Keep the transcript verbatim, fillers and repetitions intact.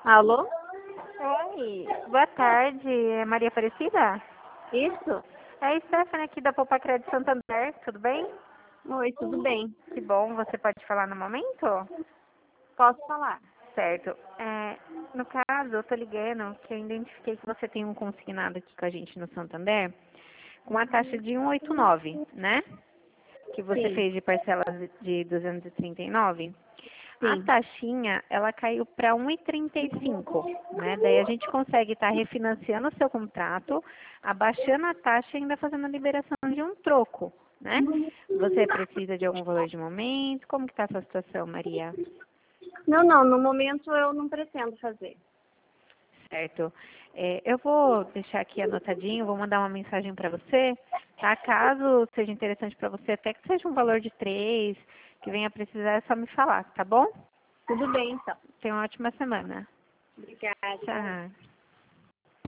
Alô? Oi, boa tarde, é Maria Aparecida? Isso? É a Stephanie aqui da Poupa Crédito Santander, tudo bem? Oi, tudo bem? Que bom, você pode falar no momento? Posso falar? Certo. É, no caso, eu tô ligando que eu identifiquei que você tem um consignado aqui com a gente no Santander com a taxa de cento e oitenta e nove, né? Que você Sim, fez de parcelas de duzentos e trinta e nove. A sim. taxinha, ela caiu para um e trinta e cinco, né? Daí a gente consegue estar refinanciando o seu contrato, abaixando a taxa e ainda fazendo a liberação de um troco, né? Você precisa de algum valor de momento? Como que está a sua situação, Maria? Não, não, no momento eu não pretendo fazer. Certo. É, eu vou deixar aqui anotadinho, vou mandar uma mensagem para você, tá? Caso seja interessante para você, até que seja um valor de três, que venha precisar, é só me falar, tá bom? Tudo bem, então. Tenha uma ótima semana. Obrigada. Tchau.